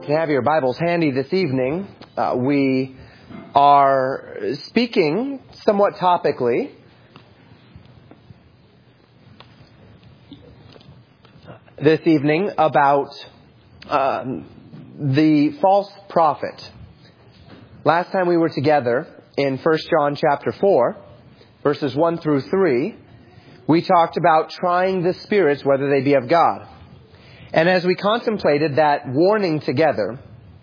If you have your Bibles handy this evening, we are speaking somewhat topically this evening about the false prophet. Last time we were together in 1 John chapter 4, verses 1 through 3, we talked about trying the spirits whether they be of God. And as we contemplated that warning together,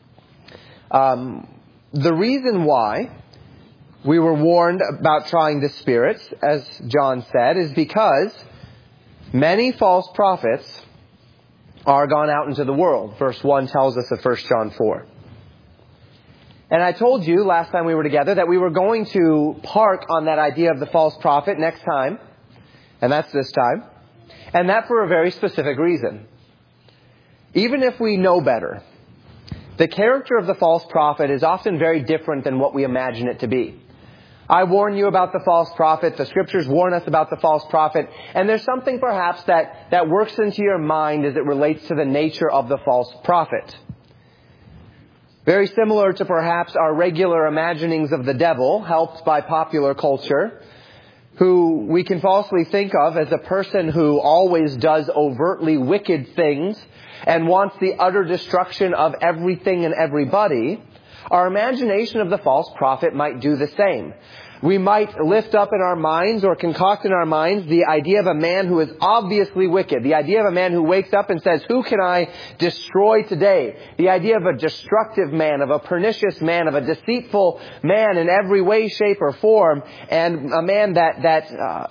the reason why we were warned about trying the spirits, as John said, is because many false prophets are gone out into the world. Verse 1 tells us of 1 John 4. And I told you last time we were together that we were going to park on that idea of the false prophet next time, and that's this time, and that for a very specific reason. Even if we know better, the character of the false prophet is often very different than what we imagine it to be. I warn you about the false prophet. The scriptures warn us about the false prophet. And there's something perhaps that works into your mind as it relates to the nature of the false prophet. Very similar to perhaps our regular imaginings of the devil, helped by popular culture, who we can falsely think of as a person who always does overtly wicked things and wants the utter destruction of everything and everybody. Our imagination of the false prophet might do the same. We might lift up in our minds or concoct in our minds the idea of a man who is obviously wicked. The idea of a man who wakes up and says, "Who can I destroy today?" The idea of a destructive man, of a pernicious man, of a deceitful man in every way, shape, or form, and a man that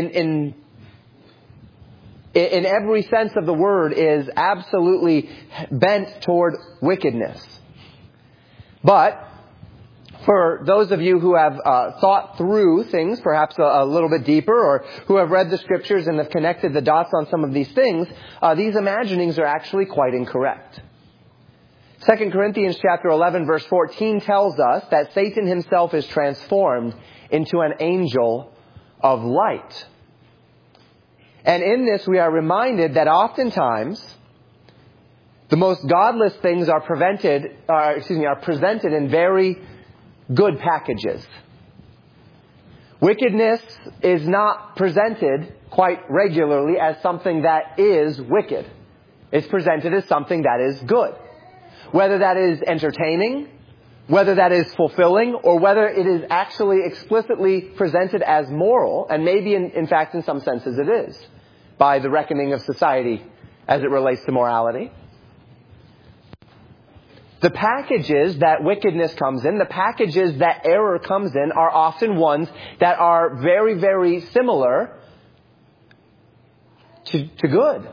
in every sense of the word is absolutely bent toward wickedness. But for those of you who have thought through things perhaps a little bit deeper, or who have read the scriptures and have connected the dots on some of these things, these imaginings are actually quite incorrect. 2 Corinthians chapter 11 verse 14 tells us that Satan himself is transformed into an angel of light. And in this we are reminded that oftentimes the most godless things are presented in very good packages. Wickedness is not presented quite regularly as something that is wicked. It's presented as something that is good. Whether that is entertaining, whether that is fulfilling, or whether it is actually explicitly presented as moral, and maybe in fact in some senses it is, by the reckoning of society as it relates to morality. The packages that wickedness comes in, the packages that error comes in, are often ones that are very, very similar to good.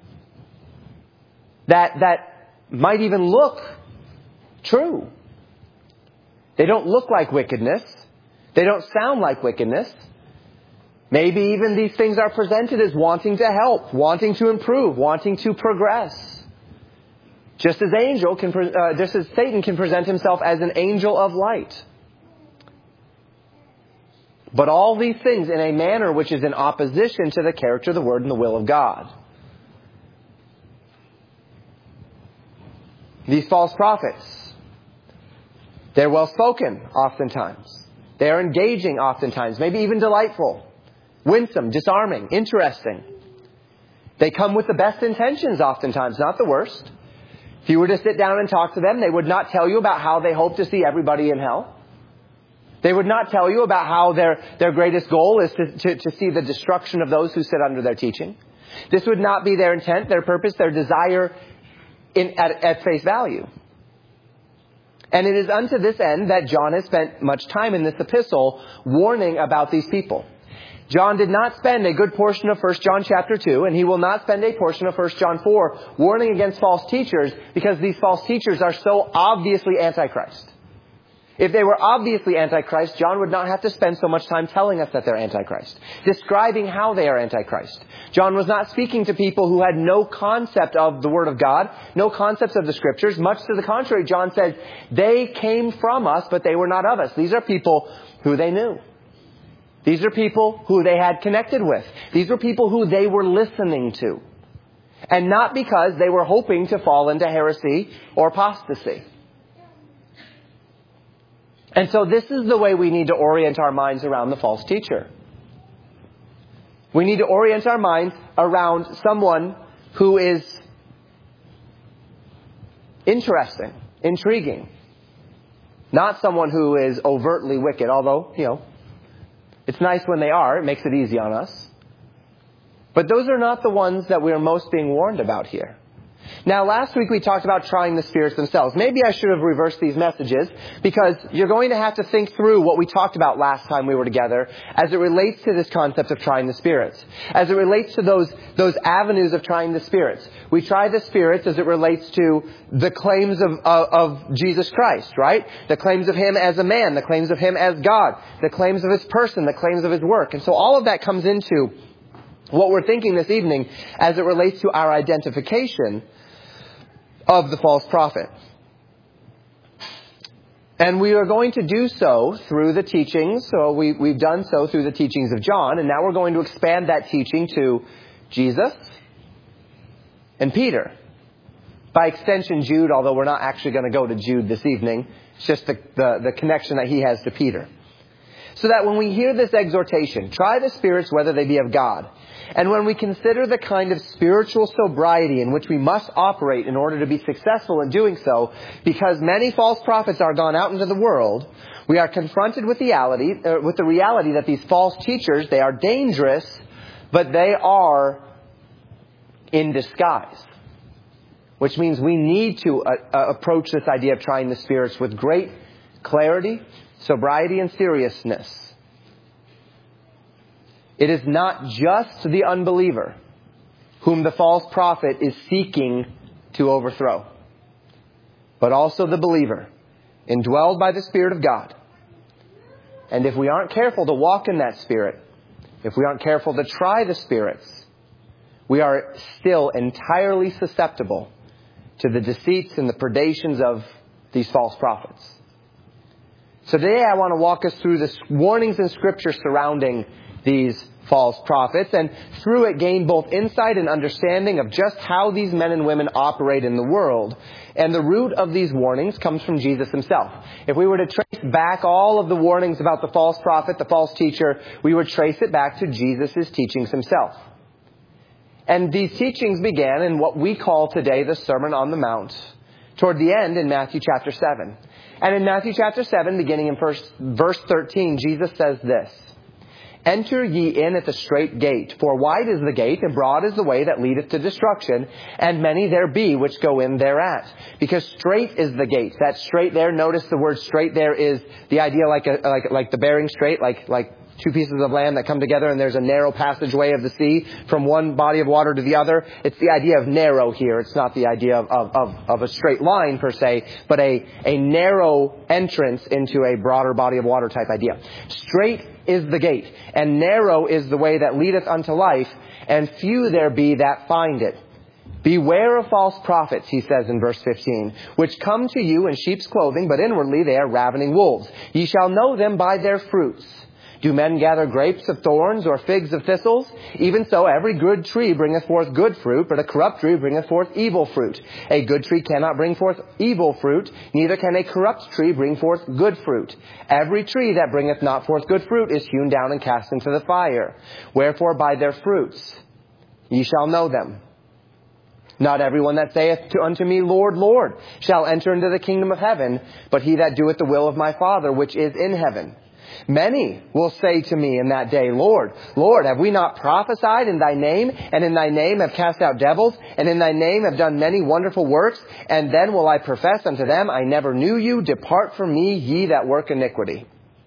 That might even look true. They don't look like wickedness. They don't sound like wickedness. Maybe even these things are presented as wanting to help, wanting to improve, wanting to progress. Just as Satan can present himself as an angel of light. But all these things in a manner which is in opposition to the character, the word, and the will of God. These false prophets, they're well spoken oftentimes. They're engaging oftentimes, maybe even delightful, winsome, disarming, interesting. They come with the best intentions oftentimes, not the worst. If you were to sit down and talk to them, they would not tell you about how they hope to see everybody in hell. They would not tell you about how their greatest goal is to see the destruction of those who sit under their teaching. This would not be their intent, their purpose, their desire at face value. And it is unto this end that John has spent much time in this epistle warning about these people. John did not spend a good portion of 1 John chapter 2, and he will not spend a portion of 1 John 4 warning against false teachers, because these false teachers are so obviously Antichrist. If they were obviously Antichrist, John would not have to spend so much time telling us that they're Antichrist, describing how they are Antichrist. John was not speaking to people who had no concept of the Word of God, no concepts of the Scriptures. Much to the contrary, John says, they came from us, but they were not of us. These are people who they knew. These are people who they had connected with. These were people who they were listening to. and not because they were hoping to fall into heresy or apostasy. And so this is the way we need to orient our minds around the false teacher. We need to orient our minds around someone who is interesting, intriguing. Not someone who is overtly wicked, although, it's nice when they are. It makes it easy on us. But those are not the ones that we are most being warned about here. Now, last week we talked about trying the spirits themselves. Maybe I should have reversed these messages, because you're going to have to think through what we talked about last time we were together as it relates to this concept of trying the spirits. As it relates to those avenues of trying the spirits. We try the spirits as it relates to the claims of Jesus Christ, right? The claims of Him as a man, the claims of Him as God, the claims of His person, the claims of His work. And so all of that comes into what we're thinking this evening as it relates to our identification of the false prophet. And we are going to do so through the teachings. So we've done so through the teachings of John. And now we're going to expand that teaching to Jesus and Peter. By extension, Jude, although we're not actually going to go to Jude this evening. It's just the connection that he has to Peter. So that when we hear this exhortation, try the spirits whether they be of God. And when we consider the kind of spiritual sobriety in which we must operate in order to be successful in doing so, because many false prophets are gone out into the world, we are confronted with the reality that these false teachers, they are dangerous, but they are in disguise. Which means we need to approach this idea of trying the spirits with great clarity, sobriety, and seriousness. It is not just the unbeliever whom the false prophet is seeking to overthrow, but also the believer, indwelled by the Spirit of God. And if we aren't careful to walk in that Spirit, if we aren't careful to try the spirits, we are still entirely susceptible to the deceits and the predations of these false prophets. So today I want to walk us through the warnings in Scripture surrounding these false prophets, and through it gain both insight and understanding of just how these men and women operate in the world. And the root of these warnings comes from Jesus Himself. If we were to trace back all of the warnings about the false prophet, the false teacher, we would trace it back to Jesus' teachings Himself. And these teachings began in what we call today the Sermon on the Mount, toward the end in Matthew chapter 7. And in Matthew chapter 7, beginning in verse 13, Jesus says this: "Enter ye in at the strait gate, for wide is the gate, and broad is the way that leadeth to destruction, and many there be which go in thereat. Because strait is the gate." That strait there, notice the word strait there is the idea like the Bering Strait, like two pieces of land that come together and there's a narrow passageway of the sea from one body of water to the other. It's the idea of narrow here. It's not the idea of a straight line per se, but a narrow entrance into a broader body of water type idea. Strait is the gate, and narrow is the way that leadeth unto life, and few there be that find it. "Beware of false prophets," he says in verse 15, "which come to you in sheep's clothing, but inwardly they are ravening wolves. Ye shall know them by their fruits. Do men gather grapes of thorns or figs of thistles? Even so every good tree bringeth forth good fruit, but a corrupt tree bringeth forth evil fruit. A good tree cannot bring forth evil fruit, neither can a corrupt tree bring forth good fruit. Every tree that bringeth not forth good fruit is hewn down and cast into the fire. Wherefore by their fruits ye shall know them. Not everyone that saith unto me, Lord, Lord, shall enter into the kingdom of heaven, but he that doeth the will of my Father which is in heaven. Many will say to me in that day, Lord, Lord, have we not prophesied in thy name, and in thy name have cast out devils, and in thy name have done many wonderful works? And then will I profess unto them, I never knew you. Depart from me, ye that work iniquity."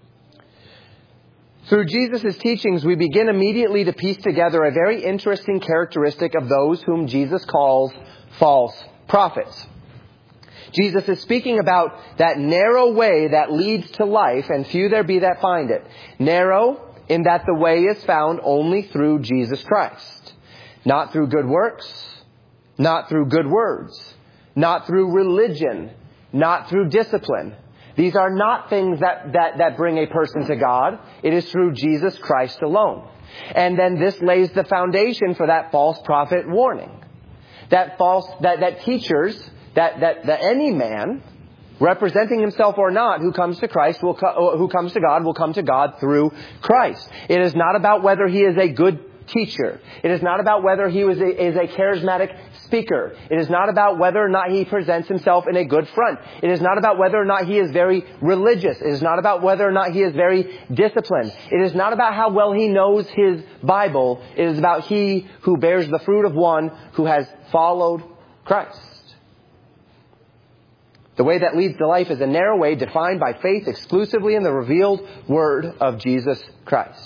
Through Jesus' teachings, we begin immediately to piece together a very interesting characteristic of those whom Jesus calls false prophets. Jesus is speaking about that narrow way that leads to life, and few there be that find it. Narrow in that the way is found only through Jesus Christ. Not through good works, not through good words, not through religion, not through discipline. These are not things that bring a person to God. It is through Jesus Christ alone. And then this lays the foundation for that false prophet warning. that teachers, that any man, representing himself or not, who comes to Christ, who comes to God, will come to God through Christ. It is not about whether he is a good teacher. It is not about whether he is a charismatic speaker. It is not about whether or not he presents himself in a good front. It is not about whether or not he is very religious. It is not about whether or not he is very disciplined. It is not about how well he knows his Bible. It is about he who bears the fruit of one who has followed Christ. The way that leads to life is a narrow way defined by faith exclusively in the revealed word of Jesus Christ.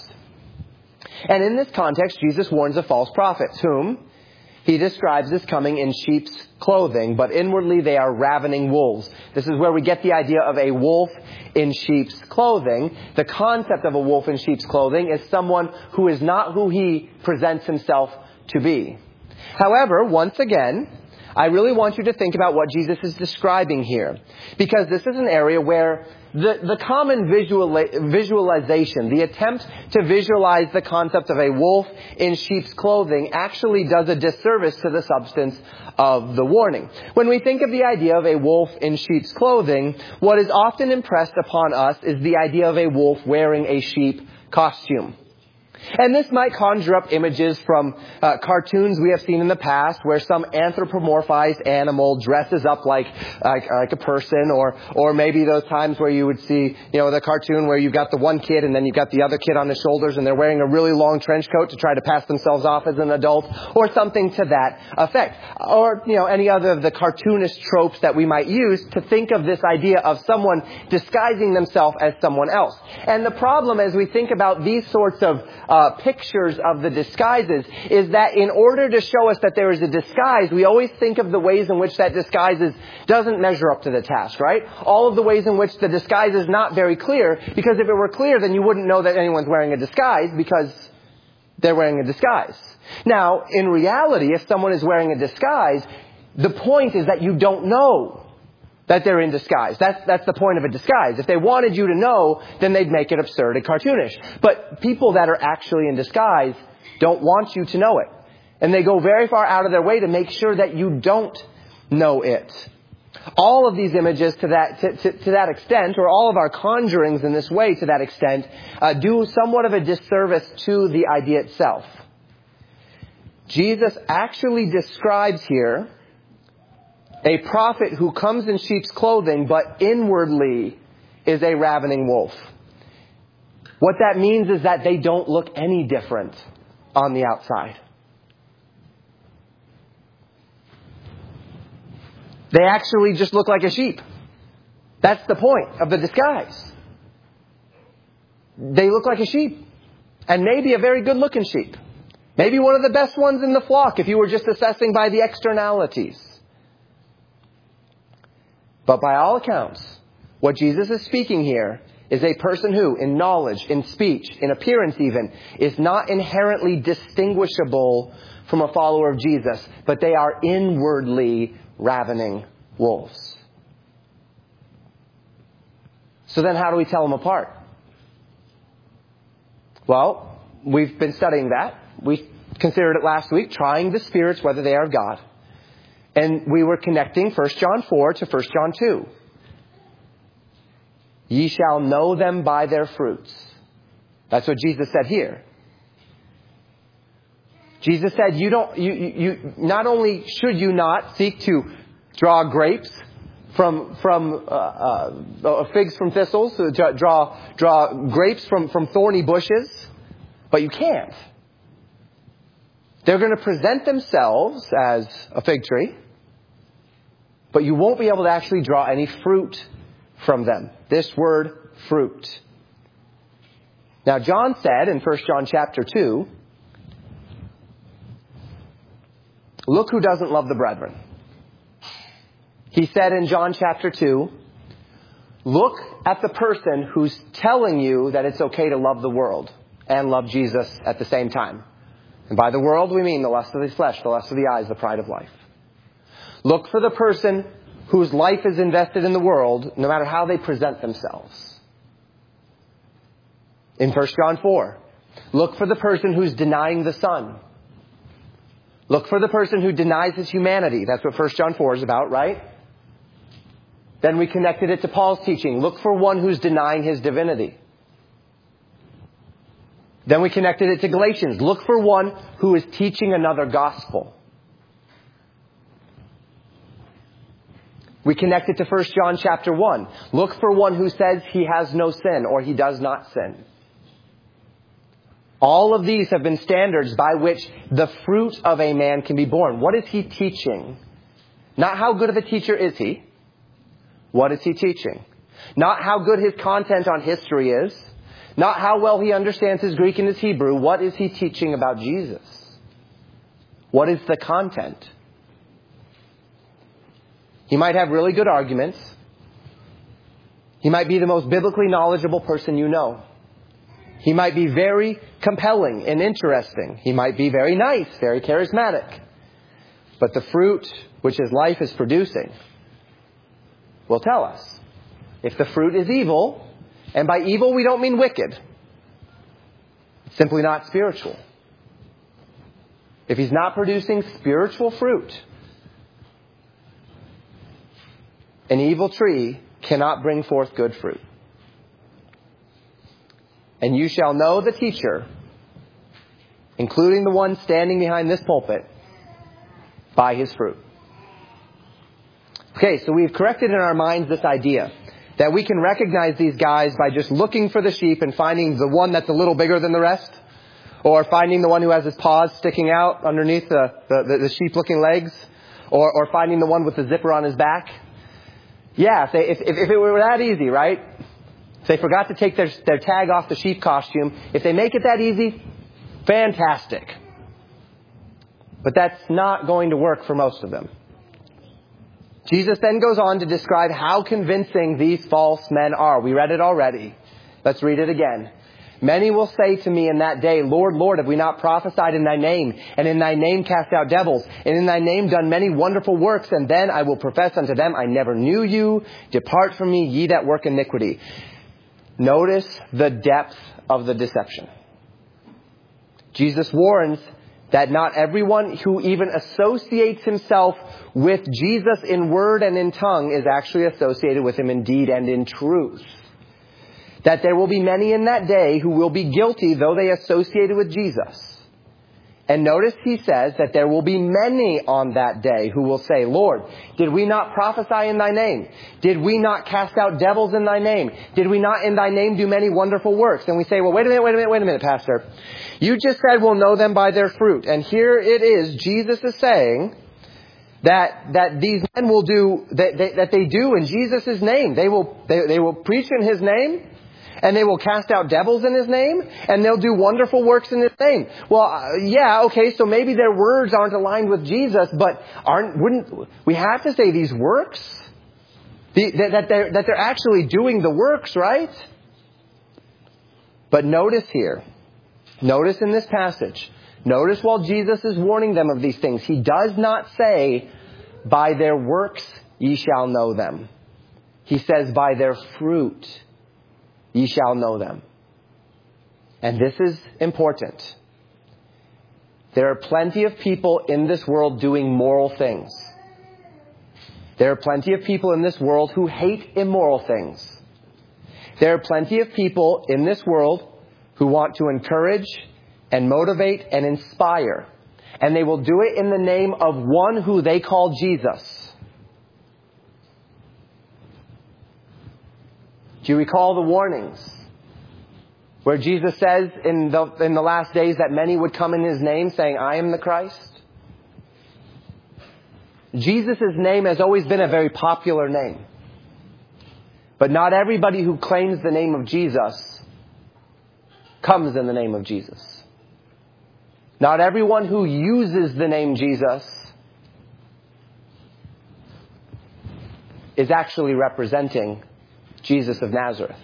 And in this context, Jesus warns of false prophets, whom he describes as coming in sheep's clothing, but inwardly they are ravening wolves. This is where we get the idea of a wolf in sheep's clothing. The concept of a wolf in sheep's clothing is someone who is not who he presents himself to be. However, once again, I really want you to think about what Jesus is describing here, because this is an area where the common visualization, the attempt to visualize the concept of a wolf in sheep's clothing actually does a disservice to the substance of the warning. When we think of the idea of a wolf in sheep's clothing, what is often impressed upon us is the idea of a wolf wearing a sheep costume. And this might conjure up images from cartoons we have seen in the past where some anthropomorphized animal dresses up like a person, or maybe those times where you would see, the cartoon where you've got the one kid and then you've got the other kid on the shoulders and they're wearing a really long trench coat to try to pass themselves off as an adult, or something to that effect. Or, any other of the cartoonish tropes that we might use to think of this idea of someone disguising themselves as someone else. And the problem as we think about these sorts of pictures of the disguises is that in order to show us that there is a disguise, we always think of the ways in which that disguise doesn't measure up to the task, right? All of the ways in which the disguise is not very clear, because if it were clear, then you wouldn't know that anyone's wearing a disguise because they're wearing a disguise. Now, in reality, if someone is wearing a disguise, the point is that you don't know that they're in disguise. That's the point of a disguise. If they wanted you to know, then they'd make it absurd and cartoonish. But people that are actually in disguise don't want you to know it. And they go very far out of their way to make sure that you don't know it. All of these images to that extent, or all of our conjurings in this way to that extent, do somewhat of a disservice to the idea itself. Jesus actually describes here a prophet who comes in sheep's clothing, but inwardly is a ravening wolf. What that means is that they don't look any different on the outside. They actually just look like a sheep. That's the point of the disguise. They look like a sheep. And maybe a very good looking sheep. Maybe one of the best ones in the flock if you were just assessing by the externalities. But by all accounts, what Jesus is speaking here is a person who, in knowledge, in speech, in appearance even, is not inherently distinguishable from a follower of Jesus, but they are inwardly ravening wolves. So then how do we tell them apart? Well, we've been studying that. We considered it last week, trying the spirits whether they are of God. And we were connecting 1 John 4 to 1 John 2. Ye shall know them by their fruits. That's what Jesus said here. Jesus said, you not only should you not seek to draw grapes from figs from thistles, draw grapes from thorny bushes, but you can't. They're going to present themselves as a fig tree, but you won't be able to actually draw any fruit from them. This word, fruit. Now, John said in 1 John chapter 2, look who doesn't love the brethren. He said in John chapter 2, look at the person who's telling you that it's okay to love the world and love Jesus at the same time. And by the world, we mean the lust of the flesh, the lust of the eyes, the pride of life. Look for the person whose life is invested in the world, no matter how they present themselves. In 1 John 4, look for the person who's denying the Son. Look for the person who denies his humanity. That's what 1 John 4 is about, right? Then we connected it to Paul's teaching. Look for one who's denying his divinity. Then we connected it to Galatians. Look for one who is teaching another gospel. We connected to 1 John chapter 1. Look for one who says he has no sin or he does not sin. All of these have been standards by which the fruit of a man can be born. What is he teaching? Not how good of a teacher is he. What is he teaching? Not how good his content on history is. Not how well he understands his Greek and his Hebrew. What is he teaching about Jesus? What is the content? He might have really good arguments. He might be the most biblically knowledgeable person you know. He might be very compelling and interesting. He might be very nice, very charismatic. But the fruit which his life is producing will tell us. If the fruit is evil, and by evil we don't mean wicked. It's simply not spiritual. If he's not producing spiritual fruit, an evil tree cannot bring forth good fruit. And you shall know the teacher, including the one standing behind this pulpit, by his fruit. Okay, so we've corrected in our minds this idea that we can recognize these guys by just looking for the sheep and finding the one that's a little bigger than the rest, or finding the one who has his paws sticking out underneath the sheep-looking legs, or finding the one with the zipper on his back. Yeah, if it were that easy, right? If they forgot to take their tag off the sheep costume, if they make it that easy, fantastic. But that's not going to work for most of them. Jesus then goes on to describe how convincing these false men are. We read it already. Let's read it again. Many will say to me in that day, Lord, Lord, have we not prophesied in thy name, and in thy name cast out devils, and in thy name done many wonderful works? And then I will profess unto them, I never knew you. Depart from me, ye that work iniquity. Notice the depth of the deception. Jesus warns that not everyone who even associates himself with Jesus in word and in tongue is actually associated with him in deed and in truth. That there will be many in that day who will be guilty though they associated with Jesus. And notice he says that there will be many on that day who will say, Lord, did we not prophesy in thy name? Did we not cast out devils in thy name? Did we not in thy name do many wonderful works? And we say, well, wait a minute, Pastor. You just said we'll know them by their fruit. And here it is, Jesus is saying that these men will do, that they do in Jesus' name. They will preach in his name. And they will cast out devils in his name, and they'll do wonderful works in his name. Well, yeah, okay, so maybe their words aren't aligned with Jesus, but wouldn't we have to say these works? That they're actually doing the works, right? But notice here, notice in this passage, notice while Jesus is warning them of these things, he does not say, by their works ye shall know them. He says, by their fruit ye shall know them. And this is important. There are plenty of people in this world doing moral things. There are plenty of people in this world who hate immoral things. There are plenty of people in this world who want to encourage and motivate and inspire. And they will do it in the name of one who they call Jesus. Do you recall the warnings where Jesus says in the last days that many would come in his name saying, I am the Christ? Jesus' name has always been a very popular name. But not everybody who claims the name of Jesus comes in the name of Jesus. Not everyone who uses the name Jesus is actually representing Jesus of Nazareth.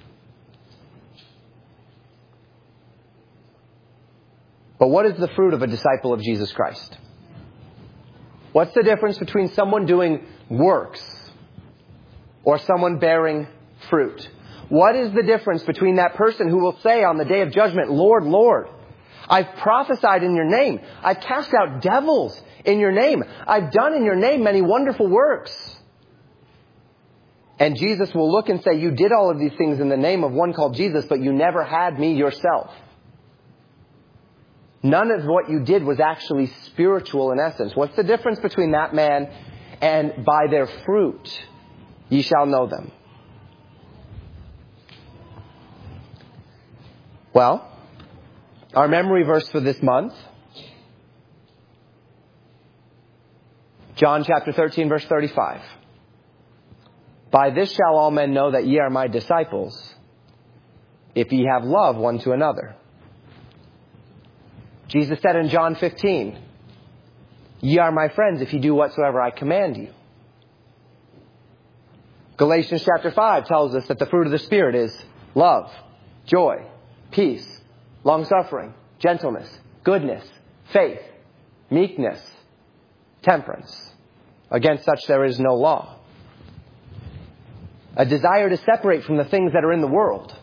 But what is the fruit of a disciple of Jesus Christ? What's the difference between someone doing works or someone bearing fruit? What is the difference between that person who will say on the day of judgment, Lord, Lord, I've prophesied in your name. I've cast out devils in your name. I've done in your name many wonderful works. And Jesus will look and say, you did all of these things in the name of one called Jesus, but you never had me yourself. None of what you did was actually spiritual in essence. What's the difference between that man and by their fruit ye shall know them? Well, our memory verse for this month, John chapter 13, verse 35. By this shall all men know that ye are my disciples, if ye have love one to another. Jesus said in John 15, ye are my friends if you do whatsoever I command you. Galatians chapter 5 tells us that the fruit of the Spirit is love, joy, peace, long-suffering, gentleness, goodness, faith, meekness, temperance. Against such there is no law. A desire to separate from the things that are in the world.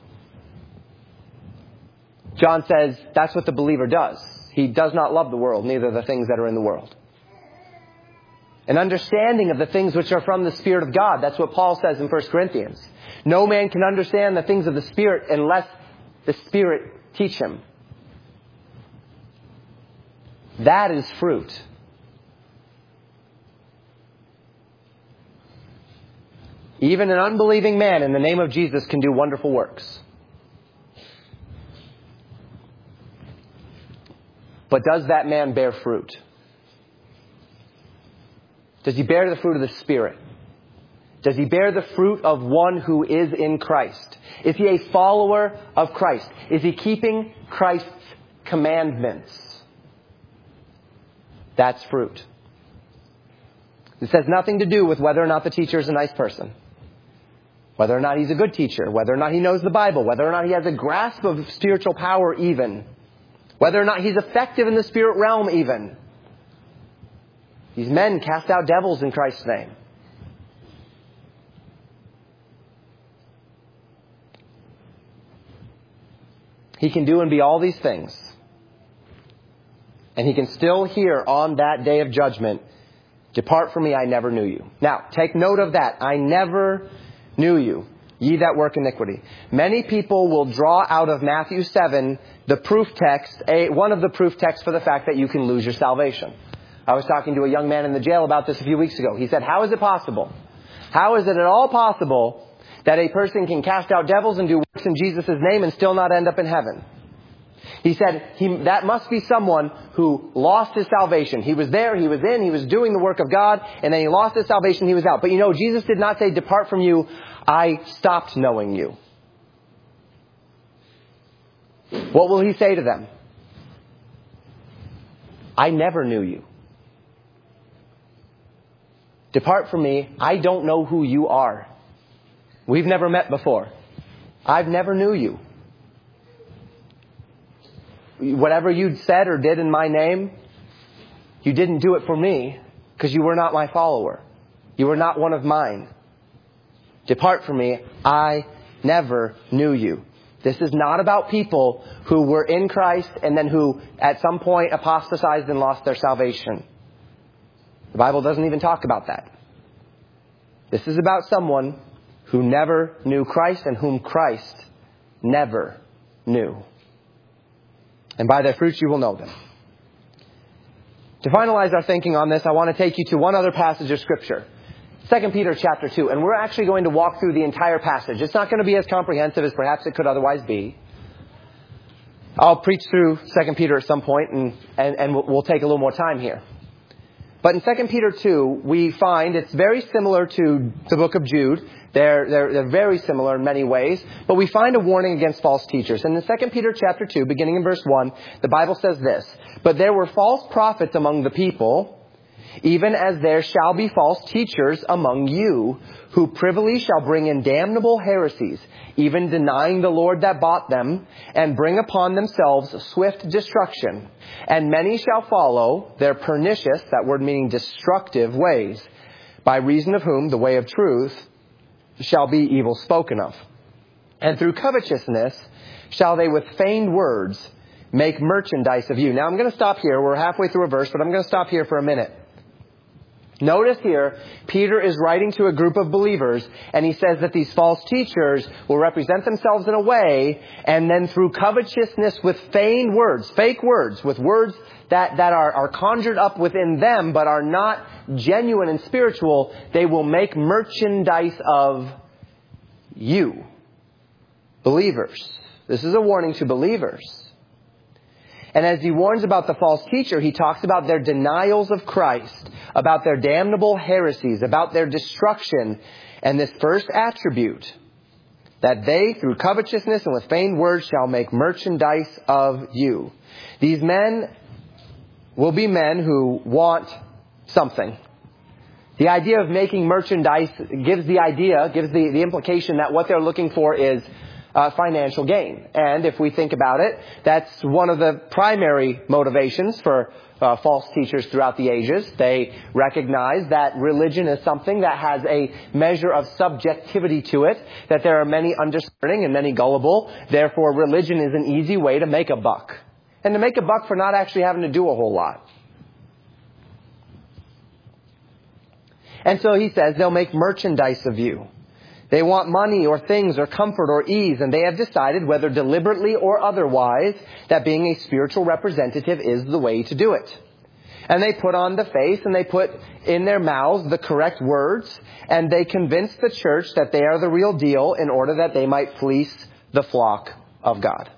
John says that's what the believer does. He does not love the world, neither the things that are in the world. An understanding of the things which are from the Spirit of God. That's what Paul says in 1 Corinthians. No man can understand the things of the Spirit unless the Spirit teach him. That is fruit. Even an unbelieving man in the name of Jesus can do wonderful works. But does that man bear fruit? Does he bear the fruit of the Spirit? Does he bear the fruit of one who is in Christ? Is he a follower of Christ? Is he keeping Christ's commandments? That's fruit. This has nothing to do with whether or not the teacher is a nice person. Whether or not he's a good teacher. Whether or not he knows the Bible. Whether or not he has a grasp of spiritual power even. Whether or not he's effective in the spirit realm even. These men cast out devils in Christ's name. He can do and be all these things. And he can still hear on that day of judgment, depart from me, I never knew you. Now, take note of that. I never knew you, ye that work iniquity. Many people will draw out of Matthew 7 the proof text, one of the proof texts for the fact that you can lose your salvation. I was talking to a young man in the jail about this a few weeks ago. He said, how is it possible? How is it at all possible that a person can cast out devils and do works in Jesus' name and still not end up in heaven? He said, that must be someone who lost his salvation. He was there, he was in, he was doing the work of God, and then he lost his salvation, he was out. But you know, Jesus did not say, depart from you, I stopped knowing you. What will he say to them? I never knew you. Depart from me, I don't know who you are. We've never met before. I've never knew you. Whatever you'd said or did in my name, you didn't do it for me because you were not my follower. You were not one of mine. Depart from me, I never knew you. This is not about people who were in Christ and then who at some point apostatized and lost their salvation. The Bible doesn't even talk about that. This is about someone who never knew Christ and whom Christ never knew. And by their fruits you will know them. To finalize our thinking on this, I want to take you to one other passage of Scripture. 2 Peter chapter 2. And we're actually going to walk through the entire passage. It's not going to be as comprehensive as perhaps it could otherwise be. I'll preach through 2 Peter at some point and we'll take a little more time here. But in 2 Peter 2, we find it's very similar to the book of Jude. They're very similar in many ways. But we find a warning against false teachers. And in 2 Peter chapter 2, beginning in verse 1, the Bible says this, but there were false prophets among the people, even as there shall be false teachers among you, who privily shall bring in damnable heresies, even denying the Lord that bought them, and bring upon themselves swift destruction. And many shall follow their pernicious, that word meaning destructive, ways, by reason of whom the way of truth shall be evil spoken of. And through covetousness shall they with feigned words make merchandise of you. Now I'm going to stop here. We're halfway through a verse, but I'm going to stop here for a minute. Notice here, Peter is writing to a group of believers, and he says that these false teachers will represent themselves in a way, and then through covetousness with feigned words, fake words, with words that are conjured up within them but are not genuine and spiritual, they will make merchandise of you. Believers. This is a warning to believers. And as he warns about the false teacher, he talks about their denials of Christ, about their damnable heresies, about their destruction, and this first attribute, that they, through covetousness and with feigned words, shall make merchandise of you. These men will be men who want something. The idea of making merchandise gives the implication that what they're looking for is financial gain. And if we think about it, that's one of the primary motivations for false teachers throughout the ages. They recognize that religion is something that has a measure of subjectivity to it, that there are many undiscerning and many gullible. Therefore, religion is an easy way to make a buck. And to make a buck for not actually having to do a whole lot. And so he says they'll make merchandise of you. They want money or things or comfort or ease, and they have decided, whether deliberately or otherwise, that being a spiritual representative is the way to do it. And they put on the face and they put in their mouths the correct words, and they convince the church that they are the real deal in order that they might fleece the flock of God.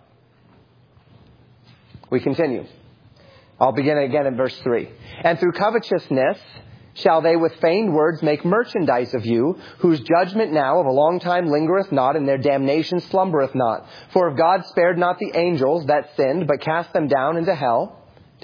We continue. I'll begin again in verse 3. And through covetousness shall they with feigned words make merchandise of you, whose judgment now of a long time lingereth not, and their damnation slumbereth not. For if God spared not the angels that sinned, but cast them down to hell,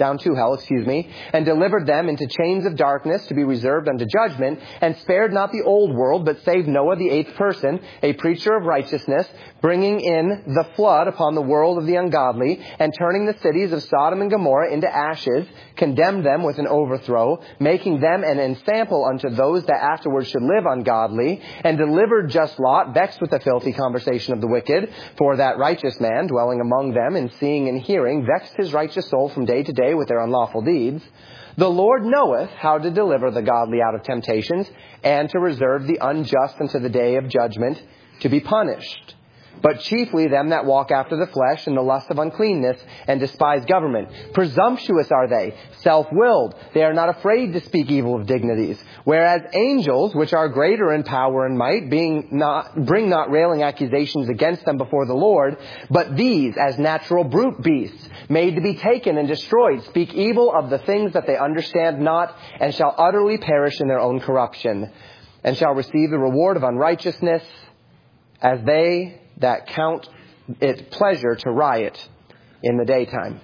and delivered them into chains of darkness to be reserved unto judgment, and spared not the old world, but saved Noah the eighth person, a preacher of righteousness, bringing in the flood upon the world of the ungodly, and turning the cities of Sodom and Gomorrah into ashes, condemned them with an overthrow, making them an ensample unto those that afterwards should live ungodly, and delivered just Lot, vexed with the filthy conversation of the wicked, for that righteous man, dwelling among them, and seeing and hearing, vexed his righteous soul from day to day with their unlawful deeds. The Lord knoweth how to deliver the godly out of temptations, and to reserve the unjust unto the day of judgment, to be punished. But chiefly them that walk after the flesh in the lust of uncleanness, and despise government. Presumptuous are they, self-willed. They are not afraid to speak evil of dignities. Whereas angels, which are greater in power and might, bring not railing accusations against them before the Lord, but these, as natural brute beasts, made to be taken and destroyed, speak evil of the things that they understand not, and shall utterly perish in their own corruption, and shall receive the reward of unrighteousness, as they that count it pleasure to riot in the daytime.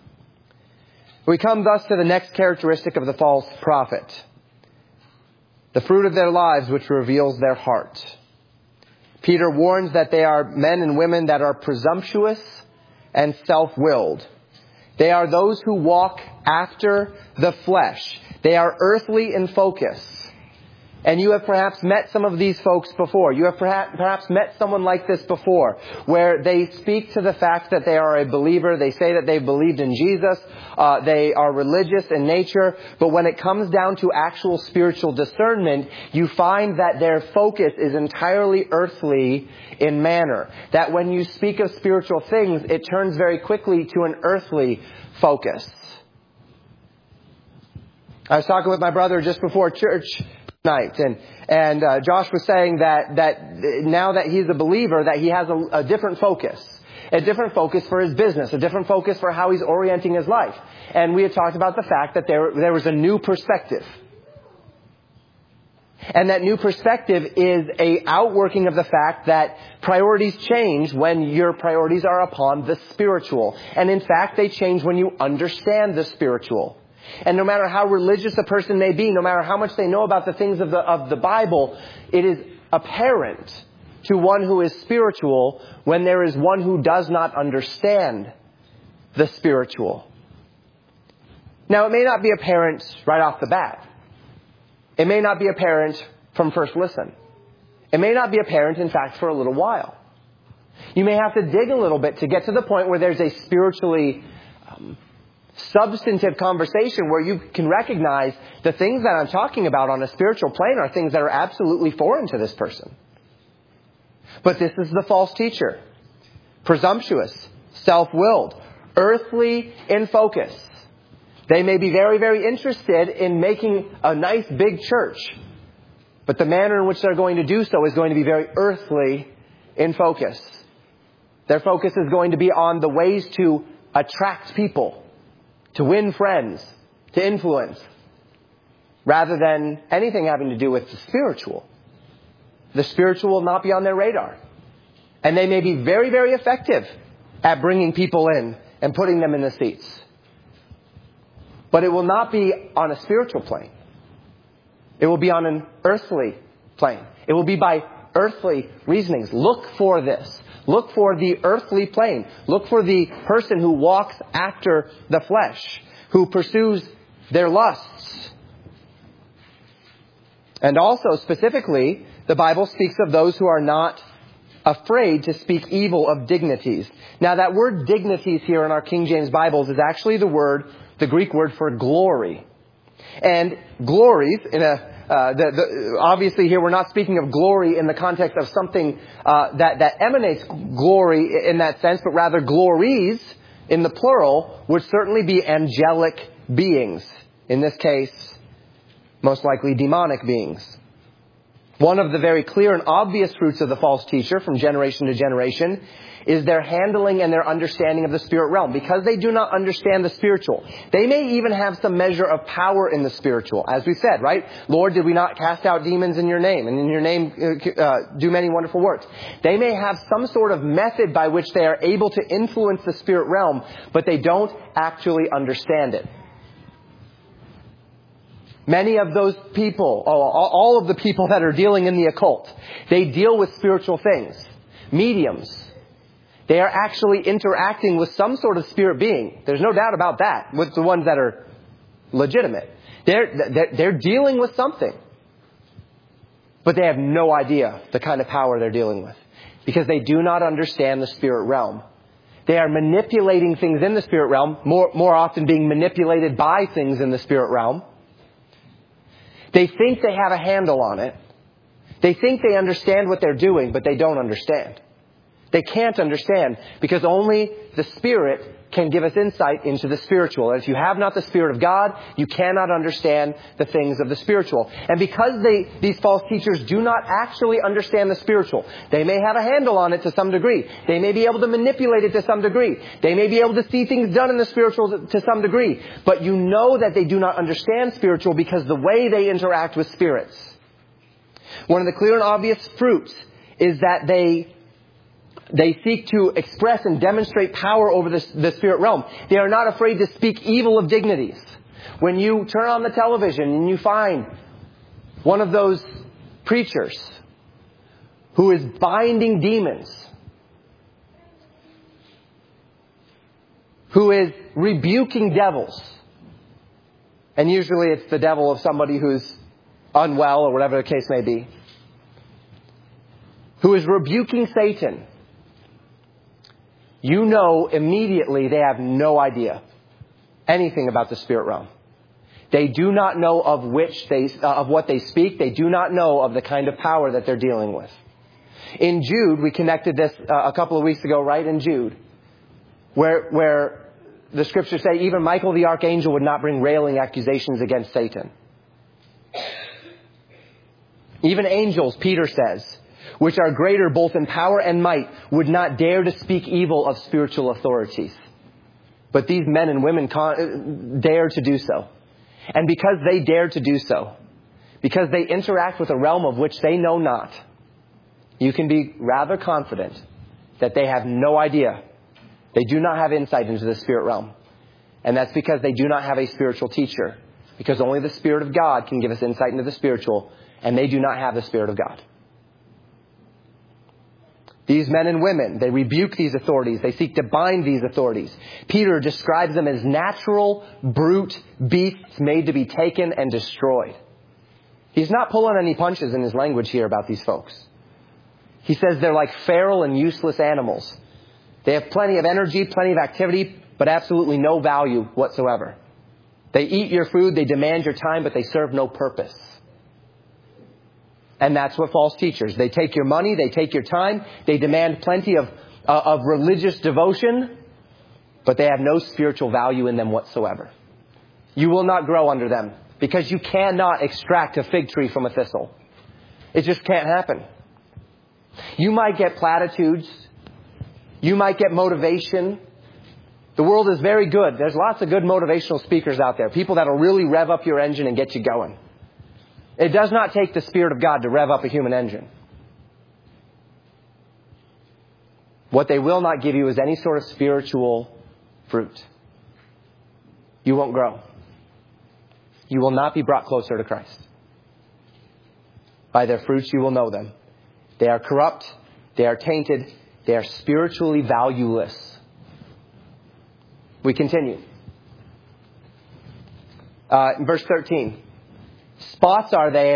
We come thus to the next characteristic of the false prophet. The fruit of their lives, which reveals their heart. Peter warns that they are men and women that are presumptuous and self-willed. They are those who walk after the flesh. They are earthly in focus. And you have perhaps met some of these folks before. You have perhaps met someone like this before, where they speak to the fact that they are a believer. They say that they believed in Jesus. They are religious in nature. But when it comes down to actual spiritual discernment, you find that their focus is entirely earthly in manner. That when you speak of spiritual things, it turns very quickly to an earthly focus. I was talking with my brother just before church night, and Josh was saying that now that he's a believer, that he has a different focus for his business, a different focus for how he's orienting his life. And we had talked about the fact that there was a new perspective. And that new perspective is a outworking of the fact that priorities change when your priorities are upon the spiritual. And in fact, they change when you understand the spiritual. And no matter how religious a person may be, no matter how much they know about the things of the Bible, it is apparent to one who is spiritual when there is one who does not understand the spiritual. Now, it may not be apparent right off the bat. It may not be apparent from first listen. It may not be apparent, in fact, for a little while. You may have to dig a little bit to get to the point where there's a spiritually substantive conversation where you can recognize the things that I'm talking about on a spiritual plane are things that are absolutely foreign to this person. But this is the false teacher. Presumptuous, self-willed, earthly in focus. They may be very, very interested in making a nice big church, but the manner in which they're going to do so is going to be very earthly in focus. Their focus is going to be on the ways to attract people, to win friends, to influence, rather than anything having to do with the spiritual. The spiritual will not be on their radar. And they may be very, very effective at bringing people in and putting them in the seats. But it will not be on a spiritual plane. It will be on an earthly plane. It will be by earthly reasonings. Look for this. Look for the earthly plane. Look for the person who walks after the flesh, who pursues their lusts. And also, specifically, the Bible speaks of those who are not afraid to speak evil of dignities. Now, that word dignities here in our King James Bibles is actually the Greek word for glory. And glories, obviously here we're not speaking of glory in the context of something that emanates glory in that sense, but rather glories, in the plural, would certainly be angelic beings. In this case, most likely demonic beings. One of the very clear and obvious fruits of the false teacher from generation to generation is their handling and their understanding of the spirit realm. Because they do not understand the spiritual. They may even have some measure of power in the spiritual. As we said, right? Lord, did we not cast out demons in your name? And in your name do many wonderful works. They may have some sort of method by which they are able to influence the spirit realm, but they don't actually understand it. Many of those people, all of the people that are dealing in the occult, they deal with spiritual things. Mediums. They are actually interacting with some sort of spirit being. There's no doubt about that, with the ones that are legitimate. They're dealing with something. But they have no idea the kind of power they're dealing with. Because they do not understand the spirit realm. They are manipulating things in the spirit realm, more often being manipulated by things in the spirit realm. They think they have a handle on it. They think they understand what they're doing, but they don't understand. They can't understand because only the Spirit can give us insight into the spiritual. And if you have not the Spirit of God, you cannot understand the things of the spiritual. And because these false teachers do not actually understand the spiritual, they may have a handle on it to some degree. They may be able to manipulate it to some degree. They may be able to see things done in the spiritual to some degree. But you know that they do not understand spiritual because the way they interact with spirits. One of the clear and obvious fruits is that they seek to express and demonstrate power over the spirit realm. They are not afraid to speak evil of dignities. When you turn on the television and you find one of those preachers who is binding demons, who is rebuking devils, and usually it's the devil of somebody who's unwell or whatever the case may be, who is rebuking Satan, you know immediately they have no idea anything about the spirit realm. They do not know of what they speak. They do not know of the kind of power that they're dealing with. In Jude, we connected this a couple of weeks ago, right? In Jude, where the scriptures say even Michael the archangel would not bring railing accusations against Satan. Even angels, Peter says, which are greater both in power and might, would not dare to speak evil of spiritual authorities. But these men and women dare to do so. And because they dare to do so, because they interact with a realm of which they know not, you can be rather confident that they have no idea. They do not have insight into the spirit realm. And that's because they do not have a spiritual teacher. Because only the Spirit of God can give us insight into the spiritual, and they do not have the Spirit of God. These men and women, they rebuke these authorities. They seek to bind these authorities. Peter describes them as natural, brute beasts made to be taken and destroyed. He's not pulling any punches in his language here about these folks. He says they're like feral and useless animals. They have plenty of energy, plenty of activity, but absolutely no value whatsoever. They eat your food, they demand your time, but they serve no purpose. And that's what false teachers. They take your money, they take your time, they demand plenty of religious devotion, but they have no spiritual value in them whatsoever. You will not grow under them because you cannot extract a fig tree from a thistle. It just can't happen. You might get platitudes. You might get motivation. The world is very good. There's lots of good motivational speakers out there. People that will really rev up your engine and get you going. It does not take the Spirit of God to rev up a human engine. What they will not give you is any sort of spiritual fruit. You won't grow. You will not be brought closer to Christ. By their fruits you will know them. They are corrupt. They are tainted. They are spiritually valueless. We continue. In verse 13. Spots are they